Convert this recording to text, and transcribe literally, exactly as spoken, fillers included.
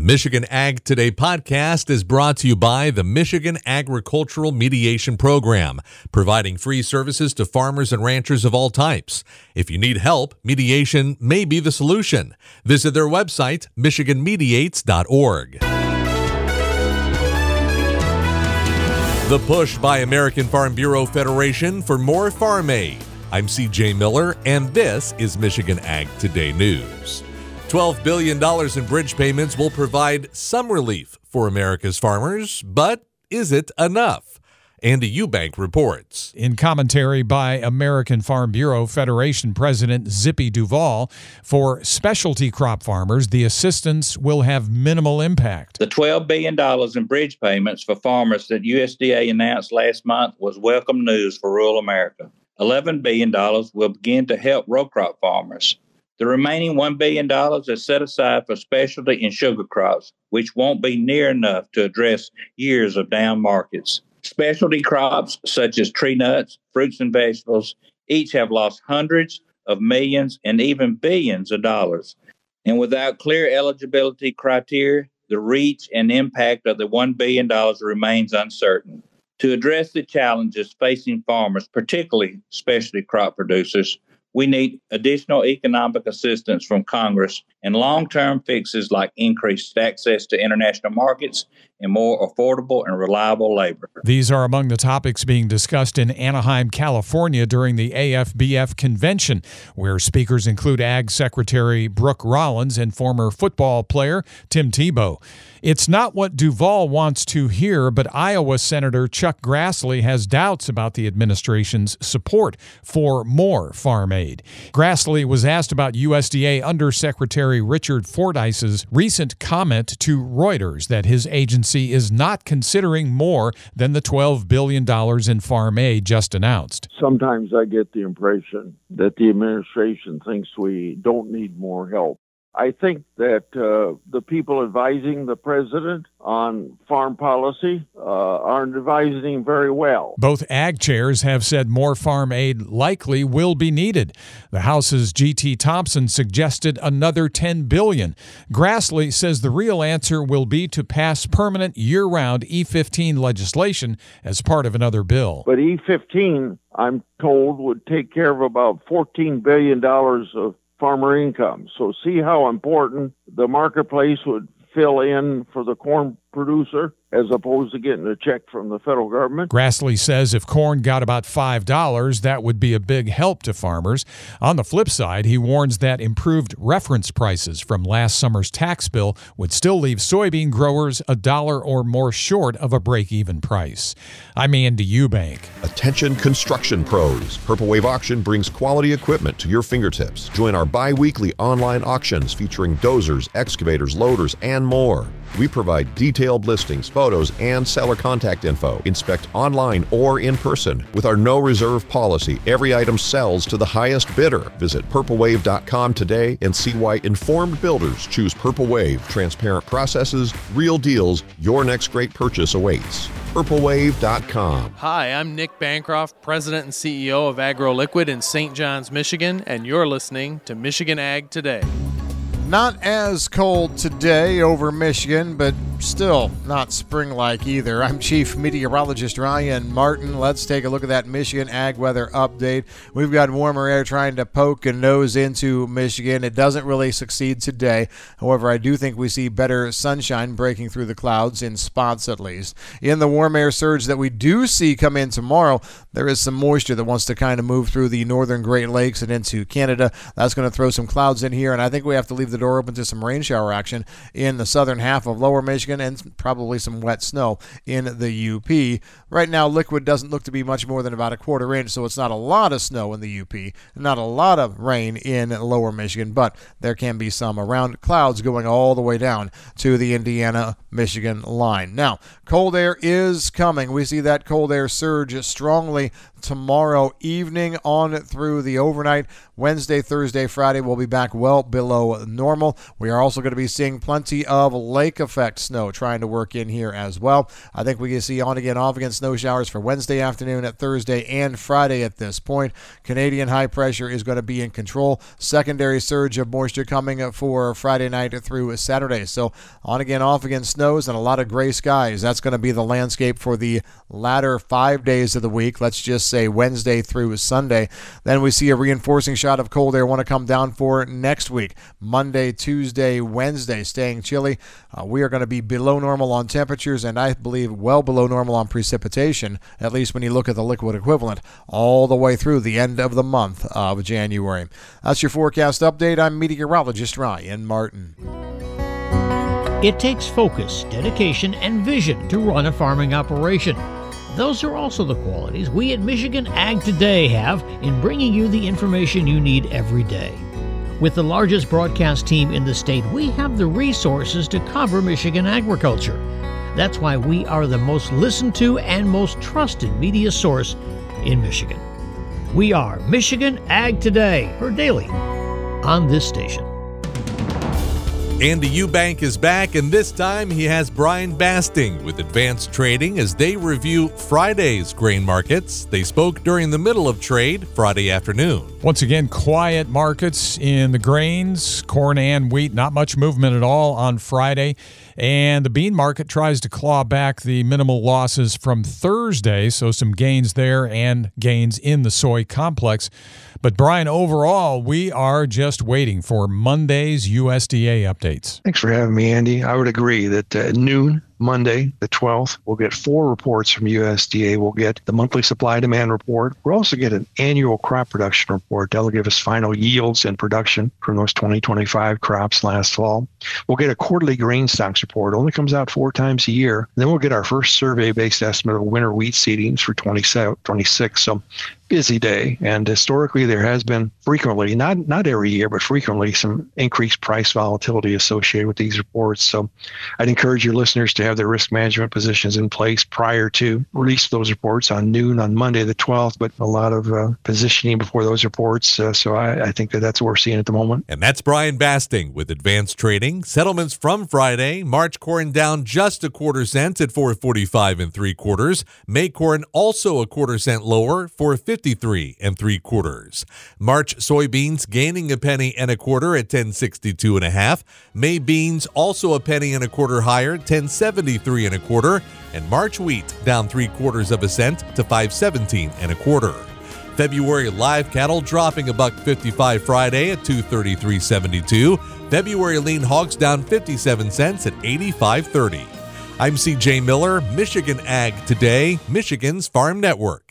Michigan Ag Today podcast is brought to you by the Michigan Agricultural Mediation Program, providing free services to farmers and ranchers of all types. If you need help, mediation may be the solution. Visit their website, michigan mediates dot org. The push by American Farm Bureau Federation for more farm aid. I'm C J Miller, and this is Michigan Ag Today News. twelve billion dollars in bridge payments will provide some relief for America's farmers, but is it enough? Andy Eubank reports. In commentary by American Farm Bureau Federation President Zippy Duvall, for specialty crop farmers, the assistance will have minimal impact. The twelve billion dollars in bridge payments for farmers that U S D A announced last month was welcome news for rural America. eleven billion dollars will begin to help row crop farmers. The remaining one billion dollars is set aside for specialty and sugar crops, which won't be near enough to address years of down markets. Specialty crops such as tree nuts, fruits, and vegetables each have lost hundreds of millions and even billions of dollars. And without clear eligibility criteria, the reach and impact of the one billion dollars remains uncertain. To address the challenges facing farmers, particularly specialty crop producers, we need additional economic assistance from Congress and long-term fixes like increased access to international markets and more affordable and reliable labor. These are among the topics being discussed in Anaheim, California during the A F B F convention, where speakers include Ag Secretary Brooke Rollins and former football player Tim Tebow. It's not what Duvall wants to hear, but Iowa Senator Chuck Grassley has doubts about the administration's support for more farm aid. Grassley was asked about U S D A Undersecretary Richard Fordyce's recent comment to Reuters that his agency is not considering more than the twelve billion dollars in farm aid just announced. Sometimes I get the impression that the administration thinks we don't need more help. I think that uh, the people advising the president on farm policy uh, aren't advising him very well. Both ag chairs have said more farm aid likely will be needed. The House's G T Thompson suggested another ten billion dollars. Grassley says the real answer will be to pass permanent year-round E fifteen legislation as part of another bill. But E fifteen, I'm told, would take care of about fourteen billion dollars of farmer income. So see how important the marketplace would fill in for the corn producer as opposed to getting a check from the federal government. Grassley says if corn got about five dollars, that would be a big help to farmers. On the flip side, he warns that improved reference prices from last summer's tax bill would still leave soybean growers a dollar or more short of a break-even price. I'm Andy Eubank. Attention construction pros. Purple Wave Auction brings quality equipment to your fingertips. Join our bi-weekly online auctions featuring dozers, excavators, loaders, and more. We provide detailed listings, photos, and seller contact info. Inspect online or in person. With our no reserve policy, every item sells to the highest bidder. Visit purple wave dot com today and see why informed builders choose Purple Wave. Transparent processes, real deals, your next great purchase awaits. purple wave dot com. Hi, I'm Nick Bancroft, President and C E O of AgroLiquid in Saint Johns, Michigan, and you're listening to Michigan Ag Today. Not as cold today over Michigan, but still not spring-like either. I'm Chief Meteorologist Ryan Martin. Let's take a look at that Michigan Ag weather update. We've got warmer air trying to poke a nose into Michigan. It doesn't really succeed today. However, I do think we see better sunshine breaking through the clouds, in spots at least. In the warm air surge that we do see come in tomorrow, there is some moisture that wants to kind of move through the northern Great Lakes and into Canada. That's going to throw some clouds in here, and I think we have to leave the door open to some rain shower action in the southern half of lower Michigan and probably some wet snow in the U P. Right now, liquid doesn't look to be much more than about a quarter inch, so it's not a lot of snow in the U P, not a lot of rain in lower Michigan, but there can be some around clouds going all the way down to the Indiana-Michigan line. Now, cold air is coming. We see that cold air surge strongly tomorrow evening on through the overnight. Wednesday, Thursday, Friday, we'll be back well below normal. normal. We are also going to be seeing plenty of lake effect snow trying to work in here as well. I think we can see on again, off again snow showers for Wednesday afternoon, at Thursday, and Friday at this point. Canadian high pressure is going to be in control. Secondary surge of moisture coming for Friday night through Saturday. So on again, off again snows and a lot of gray skies. That's going to be the landscape for the latter five days of the week. Let's just say Wednesday through Sunday. Then we see a reinforcing shot of cold air want to come down for next week. Monday, Tuesday, Wednesday, staying chilly. Uh, we are going to be below normal on temperatures, and I believe well below normal on precipitation, at least when you look at the liquid equivalent, all the way through the end of the month of January. That's your forecast update. I'm meteorologist Ryan Martin. It takes focus, dedication, and vision to run a farming operation. Those are also the qualities we at Michigan Ag Today have in bringing you the information you need every day. With the largest broadcast team in the state, we have the resources to cover Michigan agriculture. That's why we are the most listened to and most trusted media source in Michigan. We are Michigan Ag Today, heard daily on this station. Andy Eubank is back, and this time he has Brian Basting with Advanced Trading as they review Friday's grain markets. They spoke during the middle of trade Friday afternoon. Once again, quiet markets in the grains, corn and wheat. Not much movement at all on Friday. And the bean market tries to claw back the minimal losses from Thursday, so some gains there and gains in the soy complex. But, Brian, overall, we are just waiting for Monday's U S D A updates. Thanks for having me, Andy. I would agree that at noon, Monday, the twelfth, we'll get four reports from U S D A. We'll get the monthly supply-demand report. We'll also get an annual crop production report. That'll give us final yields and production from those twenty twenty-five crops last fall. We'll get a quarterly grain stocks report. It only comes out four times a year. And then we'll get our first survey-based estimate of winter wheat seedings for twenty-six. So busy day. And historically, there has been frequently, not not every year, but frequently, some increased price volatility associated with these reports. So I'd encourage your listeners to have their risk management positions in place prior to release of those reports on noon on Monday the twelfth, but a lot of uh, positioning before those reports. Uh, so I, I think that that's what we're seeing at the moment. And that's Brian Basting with Advanced Trading. Settlements from Friday. March corn down just a quarter cent at four forty-five and three quarters. May corn also a quarter cent lower, four fifty-three and three quarters. March soybeans gaining a penny and a quarter at ten sixty-two and a half. May beans also a penny and a quarter higher, ten seventy-three and a quarter. And March wheat down three quarters of a cent to five seventeen and a quarter. February live cattle dropping a buck fifty-five Friday at two thirty-three seventy-two. February lean hogs down fifty-seven cents at eighty-five thirty. I'm C J Miller, Michigan Ag Today, Michigan's Farm Network.